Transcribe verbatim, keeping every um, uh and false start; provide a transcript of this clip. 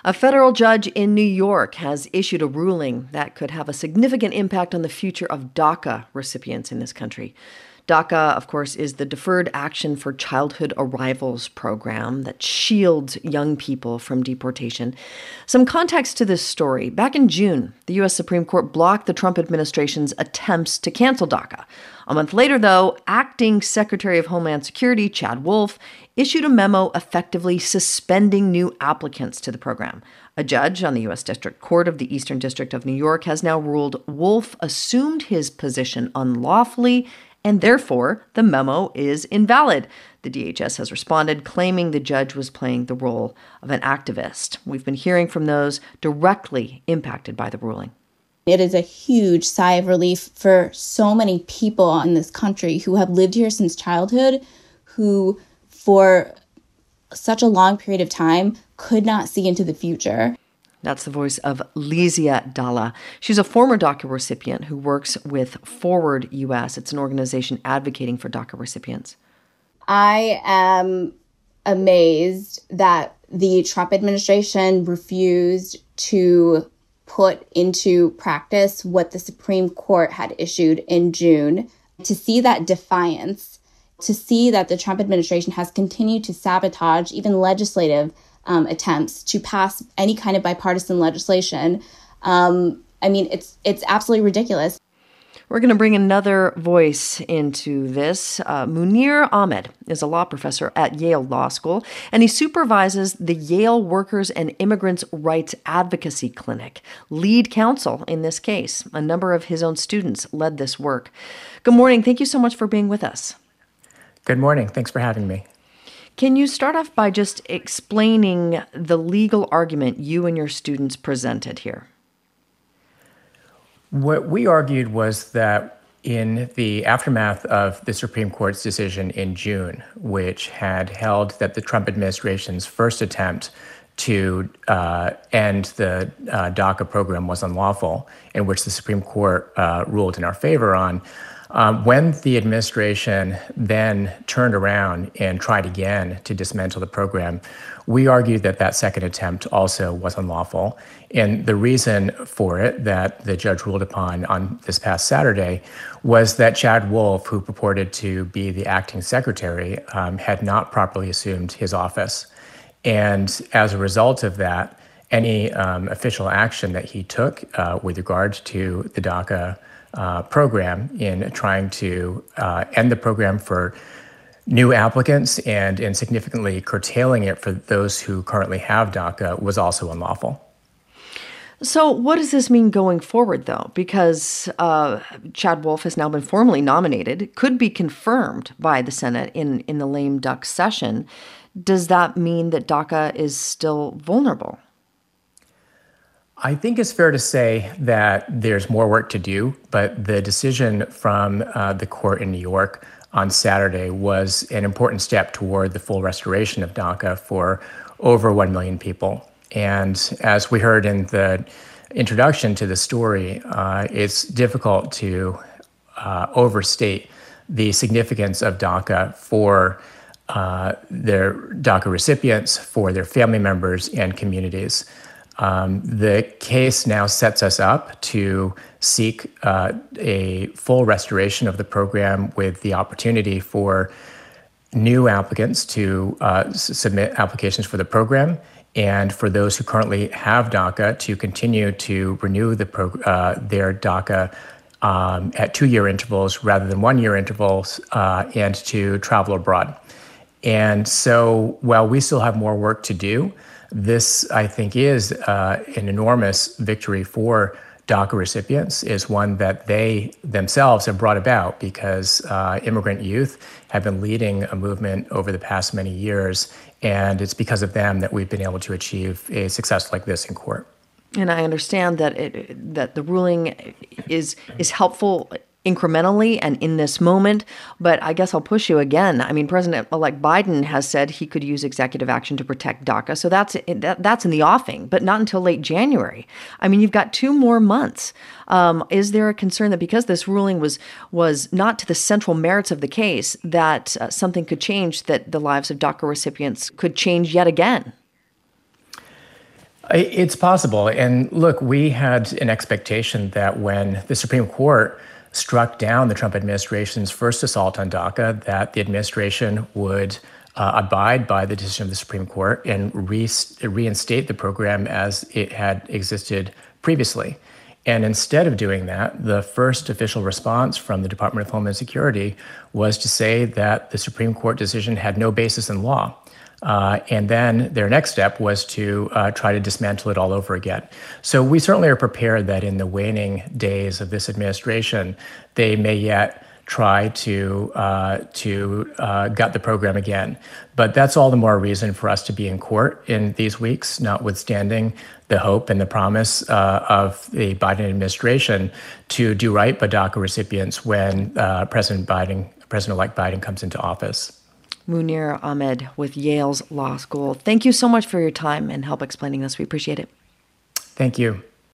A federal judge in New York has issued a ruling that could have a significant impact on the future of DACA recipients in this country. DACA, of course, is the Deferred Action for Childhood Arrivals program that shields young people from deportation. Some context to this story. Back in June, the U S Supreme Court blocked the Trump administration's attempts to cancel DACA. A month later, though, acting Secretary of Homeland Security Chad Wolf issued a memo effectively suspending new applicants to the program. A judge on the U S District Court of the Eastern District of New York has now ruled Wolf assumed his position unlawfully, and therefore the memo is invalid. The D H S has responded, claiming the judge was playing the role of an activist. We've been hearing from those directly impacted by the ruling. It is a huge sigh of relief for so many people in this country who have lived here since childhood, who for such a long period of time could not see into the future. That's the voice of Lizia Dalla. She's a former DACA recipient who works with Forward U S. It's an organization advocating for DACA recipients. I am amazed that the Trump administration refused to put into practice what the Supreme Court had issued in June. To see that defiance, to see that the Trump administration has continued to sabotage even legislative Um, attempts to pass any kind of bipartisan legislation. Um, I mean, it's it's absolutely ridiculous. We're going to bring another voice into this. Uh, Munir Ahmed is a law professor at Yale Law School, and he supervises the Yale Workers and Immigrants' Rights Advocacy Clinic, lead counsel in this case. A number of his own students led this work. Good morning. Thank you so much for being with us. Good morning. Thanks for having me. Can you start off by just explaining the legal argument you and your students presented here? What we argued was that in the aftermath of the Supreme Court's decision in June, which had held that the Trump administration's first attempt to uh, end the uh, DACA program was unlawful, in which the Supreme Court uh, ruled in our favor on, Um, when the administration then turned around and tried again to dismantle the program, we argued that that second attempt also was unlawful. And the reason for it that the judge ruled upon on this past Saturday was that Chad Wolf, who purported to be the acting secretary, um, had not properly assumed his office. And as a result of that, any um, official action that he took uh, with regard to the DACA Uh, program in trying to uh, end the program for new applicants and in significantly curtailing it for those who currently have DACA was also unlawful. So what does this mean going forward, though? Because uh, Chad Wolf has now been formally nominated, could be confirmed by the Senate in, in the lame duck session. Does that mean that DACA is still vulnerable? I think it's fair to say that there's more work to do, but the decision from uh, the court in New York on Saturday was an important step toward the full restoration of DACA for over one million people. And as we heard in the introduction to the story, uh, it's difficult to uh, overstate the significance of DACA for uh, their DACA recipients, for their family members and communities. Um, the case now sets us up to seek uh, a full restoration of the program with the opportunity for new applicants to uh, s- submit applications for the program, and for those who currently have DACA to continue to renew the pro- uh, their DACA um, at two-year intervals rather than one-year intervals, uh, and to travel abroad. And so while we still have more work to do, this, I think, is uh, an enormous victory for DACA recipients, is one that they themselves have brought about because uh, immigrant youth have been leading a movement over the past many years, and it's because of them that we've been able to achieve a success like this in court. And I understand that it, that the ruling is is helpful incrementally and in this moment, but I guess I'll push you again. I mean, President-elect Biden has said he could use executive action to protect DACA, so that's that, that's in the offing, but not until late January. I mean, you've got two more months. Um, is there a concern that because this ruling was was not to the central merits of the case, that uh, something could change, that the lives of DACA recipients could change yet again? It's possible. And look, we had an expectation that when the Supreme Court struck down the Trump administration's first assault on DACA, that the administration would uh, abide by the decision of the Supreme Court and re- reinstate the program as it had existed previously. And instead of doing that, the first official response from the Department of Homeland Security was to say that the Supreme Court decision had no basis in law. Uh, and then their next step was to uh, try to dismantle it all over again. So we certainly are prepared that in the waning days of this administration, they may yet try to uh, to uh, gut the program again. But that's all the more reason for us to be in court in these weeks, notwithstanding the hope and the promise uh, of the Biden administration to do right by DACA recipients when uh, President Biden, President-elect Biden comes into office. Munir Ahmed with Yale's Law School. Thank you so much for your time and help explaining this. We appreciate it. Thank you.